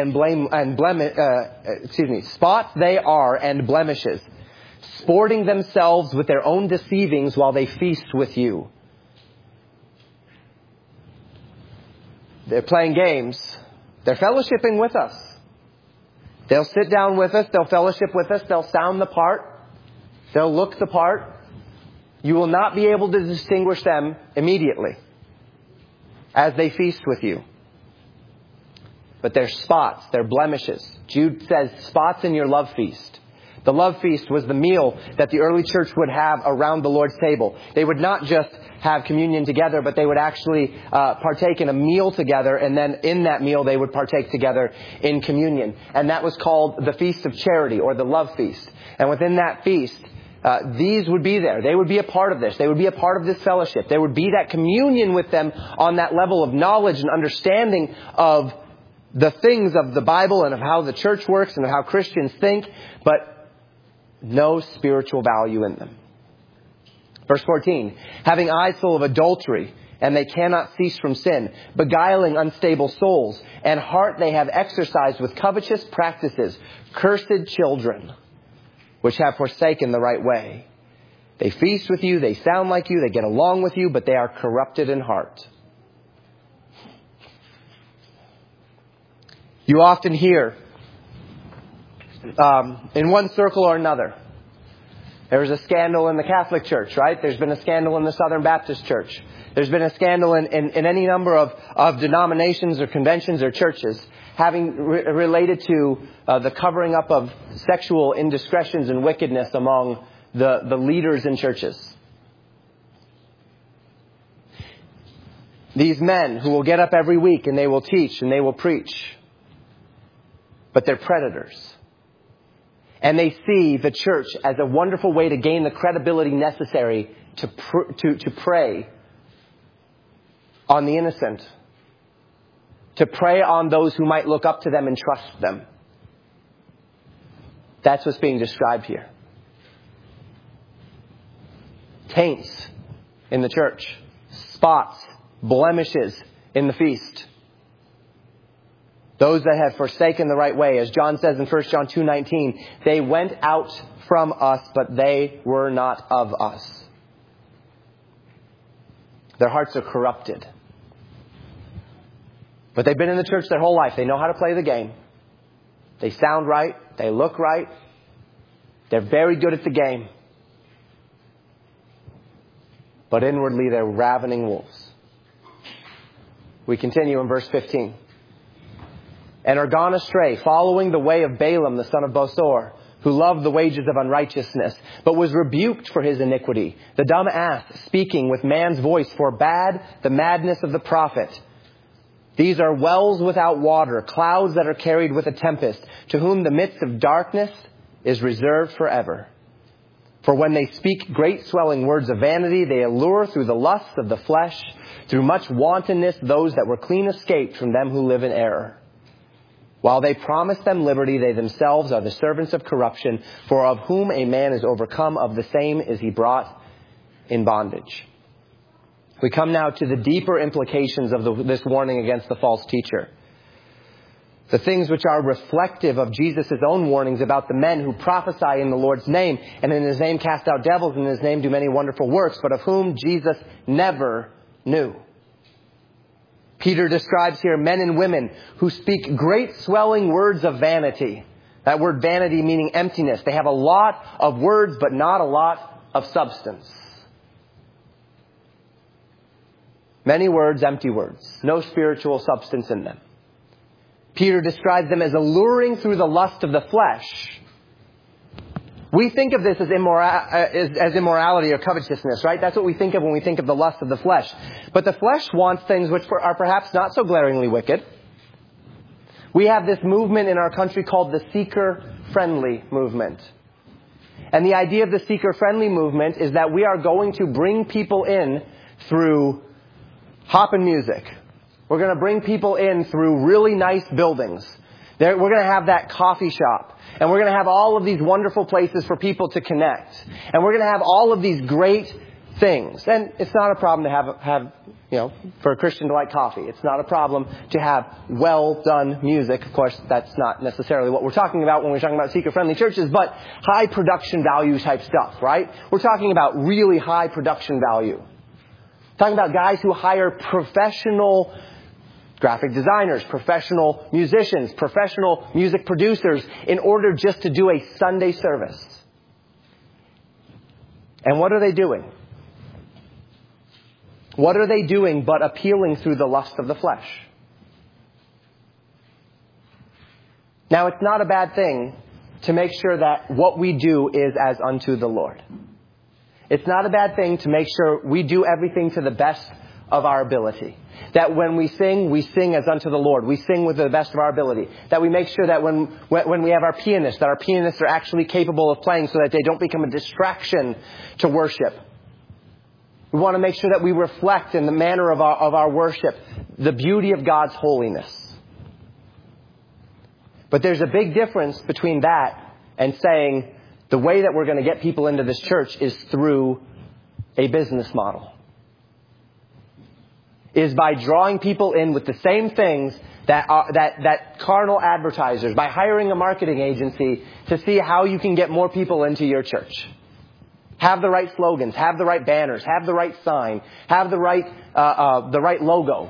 spots they are and blemishes, sporting themselves with their own deceivings while they feast with you. They're playing games. They're fellowshipping with us. They'll sit down with us. They'll fellowship with us. They'll sound the part. They'll look the part. You will not be able to distinguish them immediately as they feast with you. But they're spots, they're blemishes. Jude says spots in your love feast. The love feast was the meal that the early church would have around the Lord's table. They would not just have communion together, but they would actually partake in a meal together. And then in that meal, they would partake together in communion. And that was called the Feast of Charity, or the love feast. And within that feast, these would be there. They would be a part of this. They would be a part of this fellowship. There would be that communion with them on that level of knowledge and understanding of the things of the Bible and of how the church works and of how Christians think, but no spiritual value in them. Verse 14, having eyes full of adultery, and they cannot cease from sin, beguiling unstable souls, and heart they have exercised with covetous practices, cursed children, which have forsaken the right way. They feast with you, they sound like you, they get along with you, but they are corrupted in heart. You often hear, in one circle or another, there was a scandal in the Catholic Church, right? There's been a scandal in the Southern Baptist Church. There's been a scandal in any number of denominations or conventions or churches having related to the covering up of sexual indiscretions and wickedness among the leaders in churches. These men who will get up every week and they will teach and they will preach, but they're predators. And they see the church as a wonderful way to gain the credibility necessary to prey on the innocent, to prey on those who might look up to them and trust them. That's what's being described here. Taints in the church, spots, blemishes in the feast. Those that have forsaken the right way. As John says in 1 John 2:19, they went out from us, but they were not of us. Their hearts are corrupted. But they've been in the church their whole life. They know how to play the game. They sound right. They look right. They're very good at the game. But inwardly, they're ravening wolves. We continue in verse 15. And are gone astray, following the way of Balaam, the son of Bosor, who loved the wages of unrighteousness, but was rebuked for his iniquity. The dumb ass, speaking with man's voice, forbade the madness of the prophet. These are wells without water, clouds that are carried with a tempest, to whom the midst of darkness is reserved forever. For when they speak great swelling words of vanity, they allure through the lusts of the flesh, through much wantonness, those that were clean escaped from them who live in error. While they promise them liberty, they themselves are the servants of corruption, for of whom a man is overcome, of the same is he brought in bondage. We come now to the deeper implications of this warning against the false teacher. The things which are reflective of Jesus' own warnings about the men who prophesy in the Lord's name, and in His name cast out devils, and in His name do many wonderful works, but of whom Jesus never knew. Peter describes here men and women who speak great swelling words of vanity. That word vanity meaning emptiness. They have a lot of words, but not a lot of substance. Many words, empty words. No spiritual substance in them. Peter describes them as alluring through the lust of the flesh. We think of this as immorality or covetousness, right? That's what we think of when we think of the lust of the flesh. But the flesh wants things which are perhaps not so glaringly wicked. We have this movement in our country called the seeker-friendly movement. And the idea of the seeker-friendly movement is that we are going to bring people in through hoppin' music. We're going to bring people in through really nice buildings. We're going to have that coffee shop. And we're going to have all of these wonderful places for people to connect. And we're going to have all of these great things. And it's not a problem to have for a Christian to like coffee. It's not a problem to have well done music. Of course, that's not necessarily what we're talking about when we're talking about seeker-friendly churches, but high production value type stuff, right? We're talking about really high production value. Talking about guys who hire professional graphic designers, professional musicians, professional music producers in order just to do a Sunday service. And what are they doing? What are they doing but appealing through the lust of the flesh? Now, it's not a bad thing to make sure that what we do is as unto the Lord. It's not a bad thing to make sure we do everything to the best of our ability. That when we sing as unto the Lord. We sing with the best of our ability. That we make sure that when we have our pianists, that our pianists are actually capable of playing so that they don't become a distraction to worship. We want to make sure that we reflect in the manner of our worship the beauty of God's holiness. But there's a big difference between that and saying the way that we're going to get people into this church is through a business model. Is by drawing people in with the same things that carnal advertisers, by hiring a marketing agency to see how you can get more people into your church. Have the right slogans, have the right banners, have the right sign, have the right logo.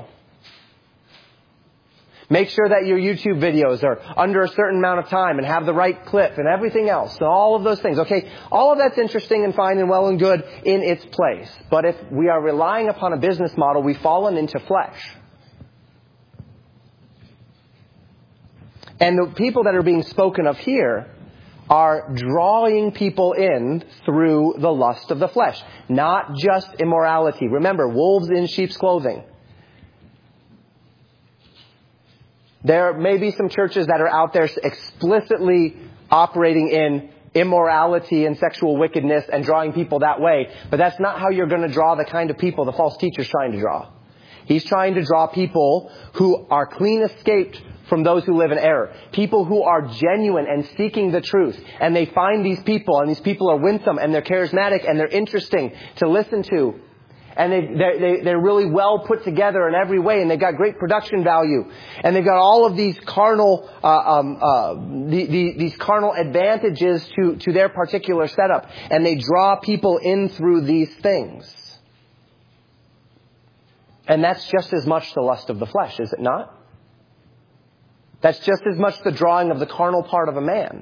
Make sure that your YouTube videos are under a certain amount of time and have the right clip and everything else. And all of those things. Okay, all of that's interesting and fine and well and good in its place. But if we are relying upon a business model, we've fallen into flesh. And the people that are being spoken of here are drawing people in through the lust of the flesh. Not just immorality. Remember, wolves in sheep's clothing. There may be some churches that are out there explicitly operating in immorality and sexual wickedness and drawing people that way. But that's not how you're going to draw the kind of people the false teacher's trying to draw. He's trying to draw people who are clean escaped from those who live in error. People who are genuine and seeking the truth. And they find these people, and these people are winsome, and they're charismatic, and they're interesting to listen to. And they're really well put together in every way, and they've got great production value, and they've got all of these carnal these carnal advantages to their particular setup, and they draw people in through these things. And that's just as much the lust of the flesh, is it not? That's just as much the drawing of the carnal part of a man.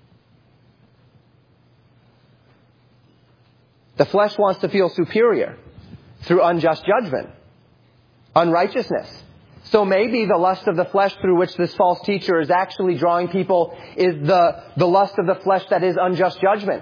The flesh wants to feel superior through unjust judgment, unrighteousness. So maybe the lust of the flesh through which this false teacher is actually drawing people is the lust of the flesh that is unjust judgment.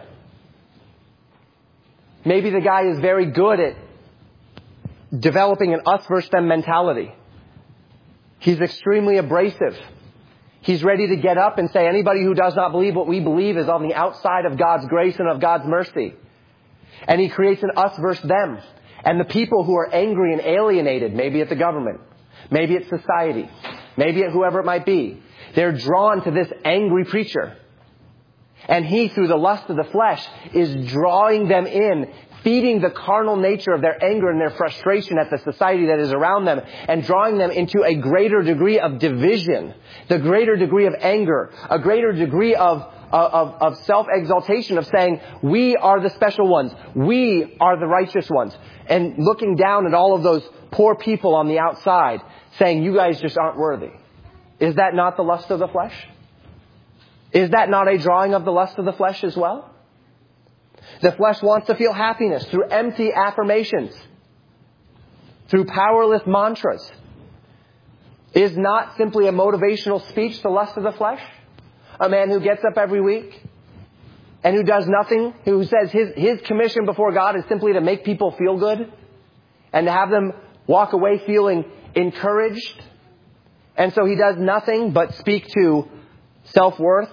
Maybe the guy is very good at developing an us versus them mentality. He's extremely abrasive. He's ready to get up and say anybody who does not believe what we believe is on the outside of God's grace and of God's mercy. And he creates an us versus them. And the people who are angry and alienated, maybe at the government, maybe at society, maybe at whoever it might be, they're drawn to this angry preacher. And he, through the lust of the flesh, is drawing them in feeding the carnal nature of their anger and their frustration at the society that is around them and drawing them into a greater degree of division, the greater degree of anger, a greater degree of self-exaltation, of saying, we are the special ones, we are the righteous ones, and looking down at all of those poor people on the outside, saying, you guys just aren't worthy. Is that not the lust of the flesh? Is that not a drawing of the lust of the flesh as well? The flesh wants to feel happiness through empty affirmations, through powerless mantras. Is not simply a motivational speech the lust of the flesh? A man who gets up every week and who does nothing, who says his commission before God is simply to make people feel good and to have them walk away feeling encouraged. And so he does nothing but speak to self-worth,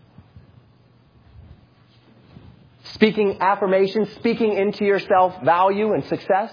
speaking affirmations, speaking into your self-value and success.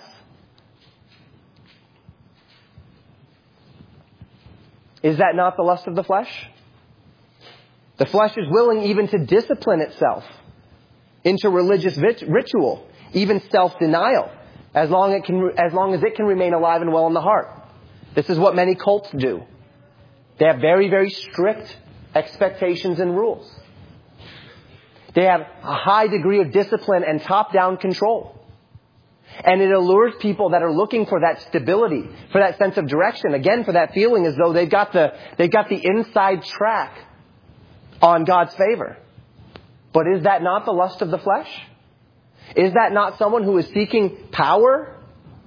Is that not the lust of the flesh? The flesh is willing even to discipline itself into religious ritual, even self-denial, as long as it can remain alive and well in the heart. This is what many cults do. They have very, very strict expectations and rules. They have a high degree of discipline and top-down control. And it allures people that are looking for that stability, for that sense of direction, again, for that feeling as though they've got the inside track on God's favor. But is that not the lust of the flesh? Is that not someone who is seeking power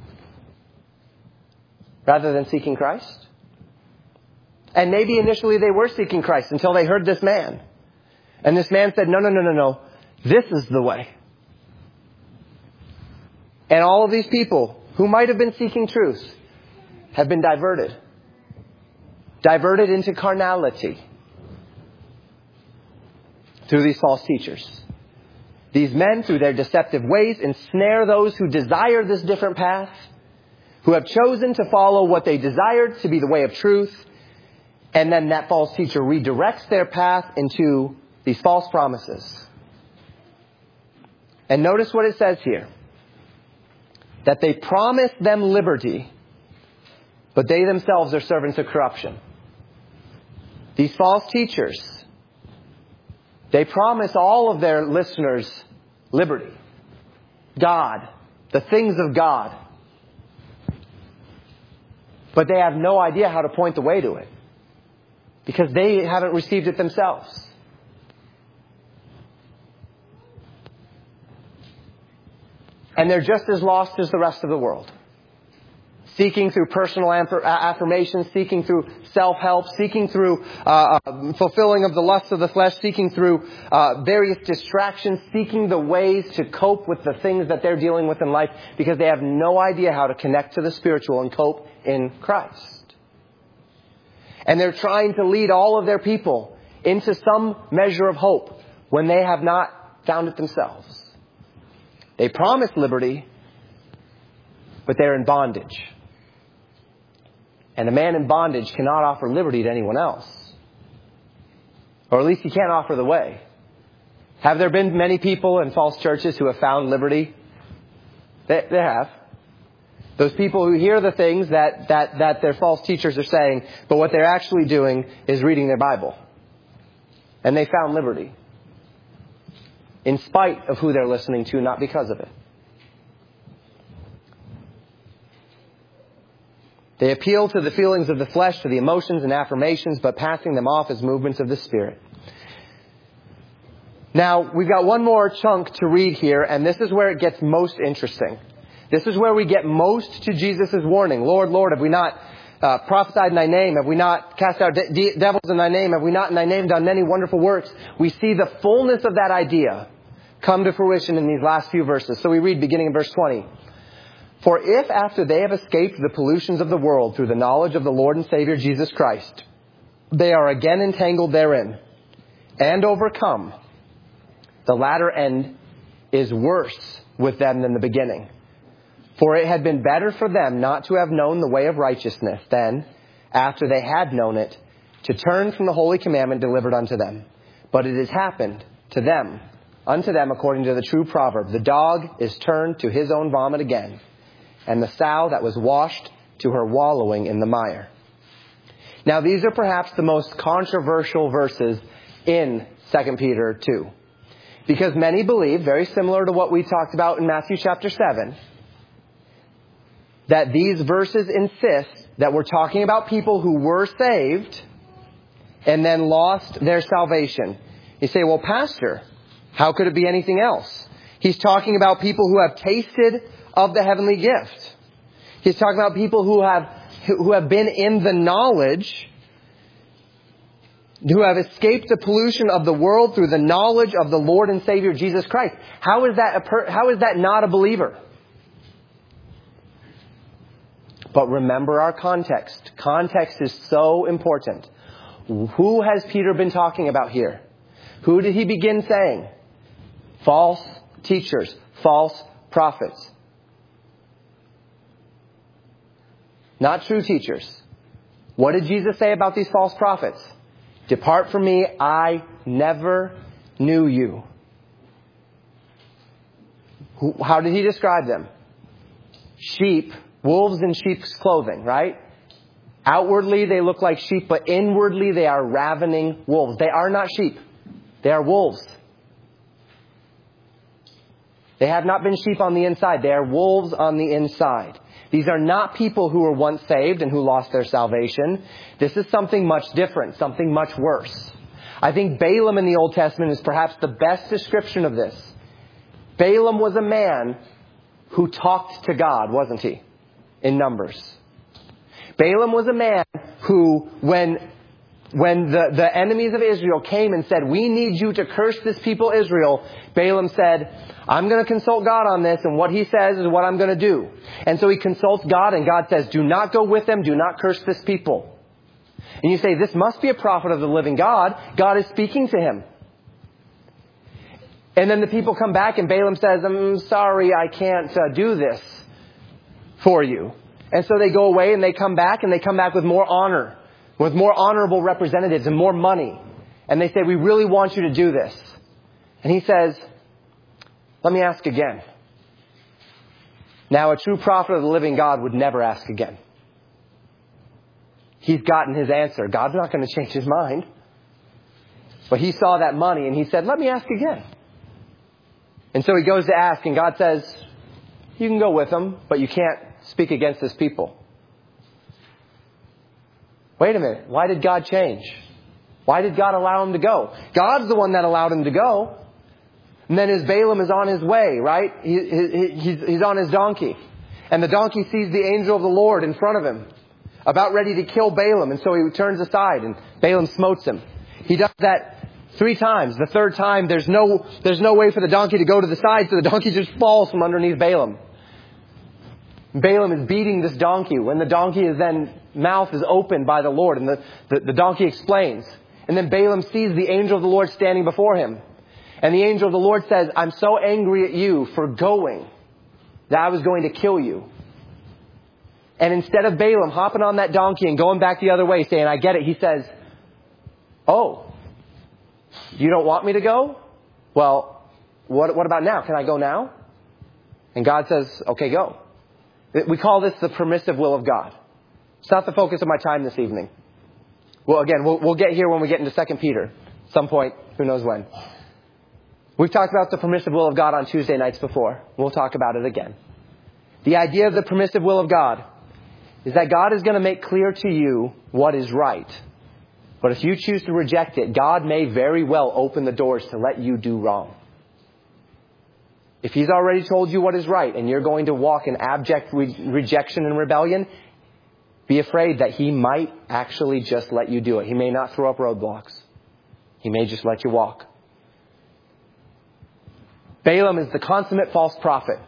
rather than seeking Christ? And maybe initially they were seeking Christ until they heard this man. And this man said, no. This is the way. And all of these people who might have been seeking truth have been diverted. Diverted into carnality through these false teachers. These men, through their deceptive ways, ensnare those who desire this different path, who have chosen to follow what they desired to be the way of truth, and then that false teacher redirects their path into these false promises. And notice what it says here. That they promise them liberty, but they themselves are servants of corruption. These false teachers, they promise all of their listeners liberty, God, the things of God. But they have no idea how to point the way to it, because they haven't received it themselves. And they're just as lost as the rest of the world. Seeking through personal affirmations, seeking through self-help, seeking through fulfilling of the lusts of the flesh, seeking through various distractions, seeking the ways to cope with the things that they're dealing with in life, because they have no idea how to connect to the spiritual and cope in Christ. And they're trying to lead all of their people into some measure of hope when they have not found it themselves. They promise liberty, but they're in bondage. And a man in bondage cannot offer liberty to anyone else. Or at least he can't offer the way. Have there been many people in false churches who have found liberty? They have. Those people who hear the things that their false teachers are saying, but what they're actually doing is reading their Bible. And they found liberty. In spite of who they're listening to, not because of it. They appeal to the feelings of the flesh, to the emotions and affirmations, but passing them off as movements of the Spirit. Now, we've got one more chunk to read here, and this is where it gets most interesting. This is where we get most to Jesus' warning. Lord, Lord, have we not prophesied in thy name? Have we not cast out devils in thy name? Have we not in thy name done many wonderful works? We see the fullness of that idea come to fruition in these last few verses. So we read beginning in verse 20. For if after they have escaped the pollutions of the world through the knowledge of the Lord and Savior Jesus Christ, they are again entangled therein and overcome, the latter end is worse with them than the beginning. For it had been better for them not to have known the way of righteousness than, after they had known it, to turn from the holy commandment delivered unto them. But it has happened to them unto them according to the true proverb, the dog is turned to his own vomit again, and the sow that was washed to her wallowing in the mire. Now, these are perhaps the most controversial verses in 2 Peter 2. Because many believe, very similar to what we talked about in Matthew chapter 7, that these verses insist that we're talking about people who were saved and then lost their salvation. You say, well, Pastor, how could it be anything else? He's talking about people who have tasted of the heavenly gift. He's talking about people who have been in the knowledge, who have escaped the pollution of the world through the knowledge of the Lord and Savior Jesus Christ. How is that not a believer? But remember our context. Context is so important. Who has Peter been talking about here? Who did he begin saying? False teachers, false prophets. Not true teachers. What did Jesus say about these false prophets? Depart from me, I never knew you. How did he describe them? Sheep, wolves in sheep's clothing, right? Outwardly they look like sheep, but inwardly they are ravening wolves. They are not sheep. They are wolves. They have not been sheep on the inside. They are wolves on the inside. These are not people who were once saved and who lost their salvation. This is something much different, something much worse. I think Balaam in the Old Testament is perhaps the best description of this. Balaam was a man who talked to God, wasn't he? In Numbers. Balaam was a man who, when the enemies of Israel came and said, we need you to curse this people Israel, Balaam said, I'm going to consult God on this, and what he says is what I'm going to do. And so he consults God, and God says, do not go with them, do not curse this people. And you say, this must be a prophet of the living God. God is speaking to him. And then the people come back, and Balaam says, I'm sorry, I can't do this for you. And so they go away, and they come back with more honor, with more honorable representatives and more money. And they say, we really want you to do this. And he says, let me ask again. Now, a true prophet of the living God would never ask again. He's gotten his answer. God's not going to change his mind. But he saw that money and he said, let me ask again. And so he goes to ask, and God says, you can go with them, but you can't speak against this people. Wait a minute. Why did God change? Why did God allow him to go? God's the one that allowed him to go. And then as Balaam is on his way, right? He's on his donkey. And the donkey sees the angel of the Lord in front of him, about ready to kill Balaam. And so he turns aside and Balaam smotes him. He does that 3 times. The third time, there's no way for the donkey to go to the side, so the donkey just falls from underneath Balaam. Balaam is beating this donkey when the donkey is then, mouth is opened by the Lord, and the donkey explains. And then Balaam sees the angel of the Lord standing before him. And the angel of the Lord says, I'm so angry at you for going that I was going to kill you. And instead of Balaam hopping on that donkey and going back the other way saying, I get it, he says, oh, you don't want me to go? Well, what about now? Can I go now? And God says, okay, go. We call this the permissive will of God. It's not the focus of my time this evening. Well, again, we'll get here when we get into 2 Peter. Some point, who knows when. We've talked about the permissive will of God on Tuesday nights before. We'll talk about it again. The idea of the permissive will of God is that God is going to make clear to you what is right. But if you choose to reject it, God may very well open the doors to let you do wrong. If he's already told you what is right and you're going to walk in abject rejection and rebellion, be afraid that he might actually just let you do it. He may not throw up roadblocks. He may just let you walk. Balaam is the consummate false prophet.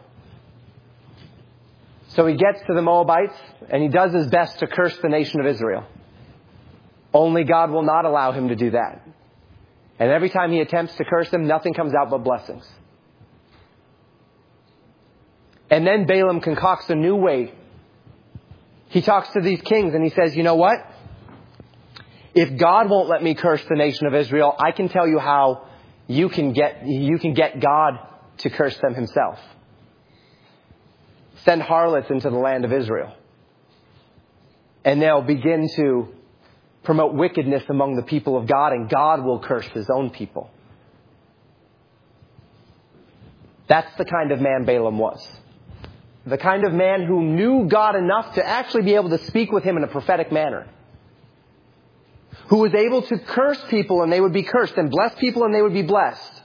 So he gets to the Moabites and he does his best to curse the nation of Israel. Only God will not allow him to do that. And every time he attempts to curse them, nothing comes out but blessings. And then Balaam concocts a new way. He talks to these kings and he says, you know what? If God won't let me curse the nation of Israel, I can tell you how you can get God to curse them himself. Send harlots into the land of Israel. And they'll begin to promote wickedness among the people of God, and God will curse his own people. That's the kind of man Balaam was. The kind of man who knew God enough to actually be able to speak with him in a prophetic manner. Who was able to curse people and they would be cursed, and bless people and they would be blessed.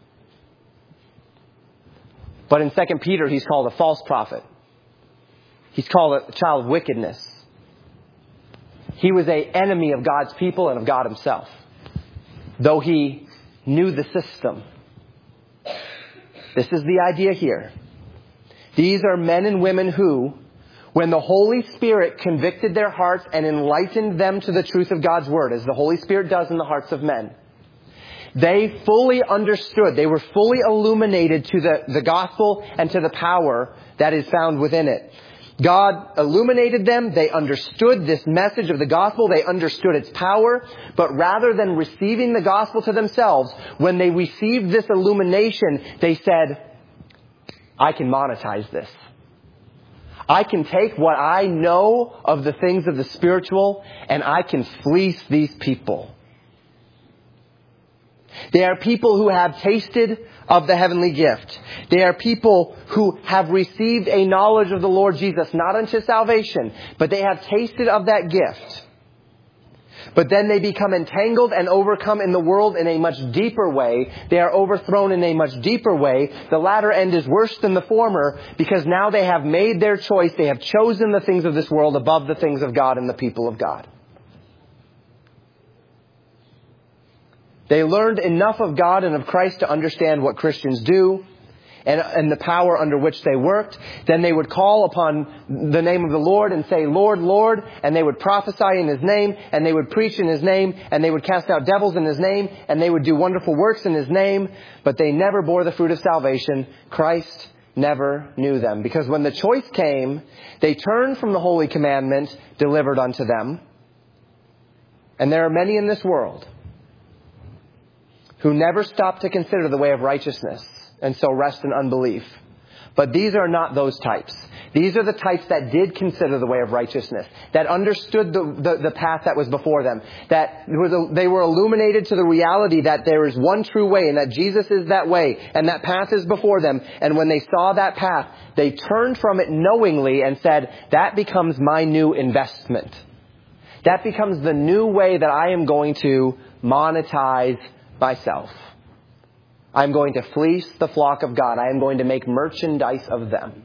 But in 2 Peter, he's called a false prophet. He's called a child of wickedness. He was an enemy of God's people and of God himself. Though he knew the system. This is the idea here. These are men and women who, when the Holy Spirit convicted their hearts and enlightened them to the truth of God's Word, as the Holy Spirit does in the hearts of men, they fully understood, they were fully illuminated to the gospel and to the power that is found within it. God illuminated them. They understood this message of the gospel. They understood its power. But rather than receiving the gospel to themselves, when they received this illumination, they said, I can monetize this. I can take what I know of the things of the spiritual and I can fleece these people. They are people who have tasted of the heavenly gift. They are people who have received a knowledge of the Lord Jesus, not unto salvation, but they have tasted of that gift. But then they become entangled and overcome in the world in a much deeper way. They are overthrown in a much deeper way. The latter end is worse than the former because now they have made their choice. They have chosen the things of this world above the things of God and the people of God. They learned enough of God and of Christ to understand what Christians do and the power under which they worked. Then they would call upon the name of the Lord and say, Lord, Lord, and they would prophesy in his name, and they would preach in his name, and they would cast out devils in his name, and they would do wonderful works in his name, but they never bore the fruit of salvation. Christ never knew them. Because when the choice came, they turned from the holy commandment delivered unto them. And there are many in this world who never stop to consider the way of righteousness and so rest in unbelief. But these are not those types. These are the types that did consider the way of righteousness, that understood the path that was before them, that they were illuminated to the reality that there is one true way and that Jesus is that way and that path is before them. And when they saw that path, they turned from it knowingly and said, that becomes my new investment. That becomes the new way that I am going to monetize myself. I'm going to fleece the flock of God. I am going to make merchandise of them.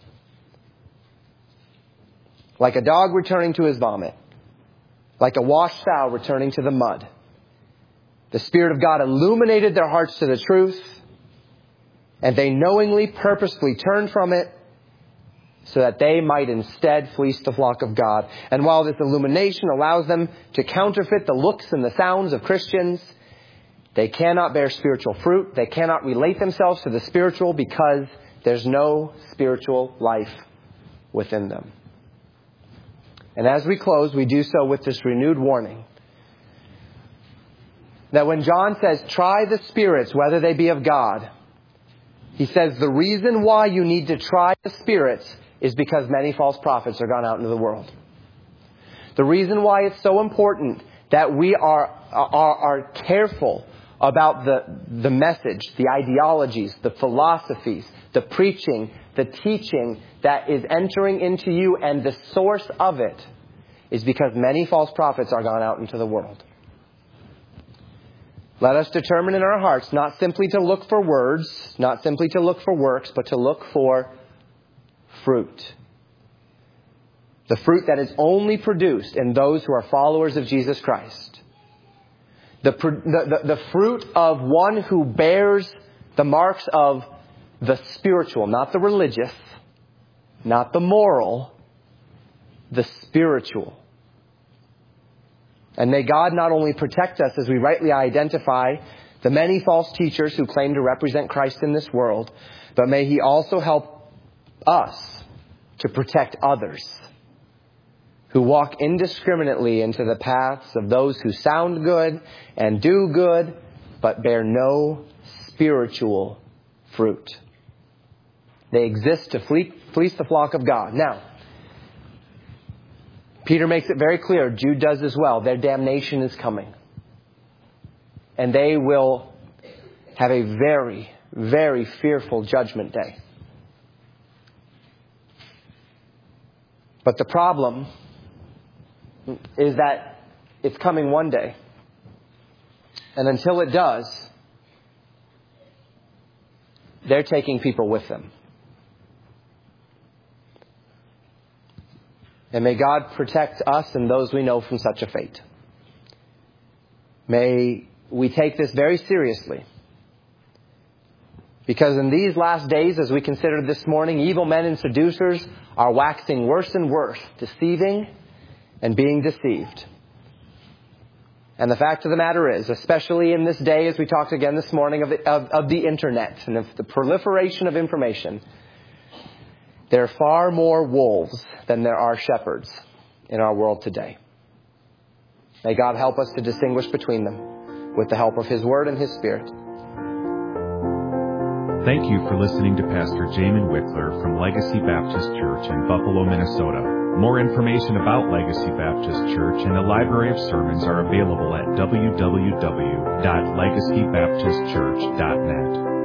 Like a dog returning to his vomit. Like a washed fowl returning to the mud. The Spirit of God illuminated their hearts to the truth. And they knowingly, purposefully turned from it so that they might instead fleece the flock of God. And while this illumination allows them to counterfeit the looks and the sounds of Christians, they cannot bear spiritual fruit. They cannot relate themselves to the spiritual because there's no spiritual life within them. And as we close, we do so with this renewed warning. That when John says, try the spirits, whether they be of God, he says the reason why you need to try the spirits is because many false prophets are gone out into the world. The reason why it's so important that we are careful about the message, the ideologies, the philosophies, the preaching, the teaching that is entering into you, and the source of it is because many false prophets are gone out into the world. Let us determine in our hearts not simply to look for words, not simply to look for works, but to look for fruit. The fruit that is only produced in those who are followers of Jesus Christ. The fruit of one who bears the marks of the spiritual, not the religious, not the moral, the spiritual. And may God not only protect us as we rightly identify the many false teachers who claim to represent Christ in this world, but may He also help us to protect others who walk indiscriminately into the paths of those who sound good and do good but bear no spiritual fruit. They exist to fleece the flock of God. Now, Peter makes it very clear, Jude does as well, their damnation is coming. And they will have a very, very fearful judgment day. But the problem is that it's coming one day. And until it does, they're taking people with them. And may God protect us and those we know from such a fate. May we take this very seriously. Because in these last days, as we considered this morning, evil men and seducers are waxing worse and worse, deceiving and being deceived. And the fact of the matter is, especially in this day, as we talked again this morning of the internet and of the proliferation of information, there are far more wolves than there are shepherds in our world today. May God help us to distinguish between them with the help of His Word and His Spirit. Thank you for listening to Pastor Jamin Wickler from Legacy Baptist Church in Buffalo, Minnesota. More information about Legacy Baptist Church and a library of sermons are available at www.legacybaptistchurch.net.